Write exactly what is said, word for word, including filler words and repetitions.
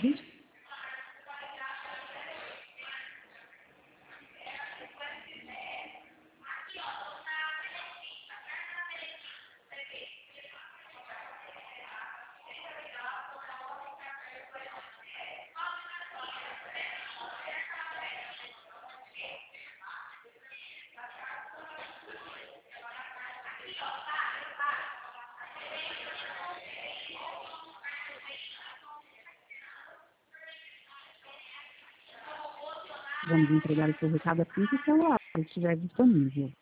Cris- Vamos entregar o seu recado assim que o celular estiver disponível.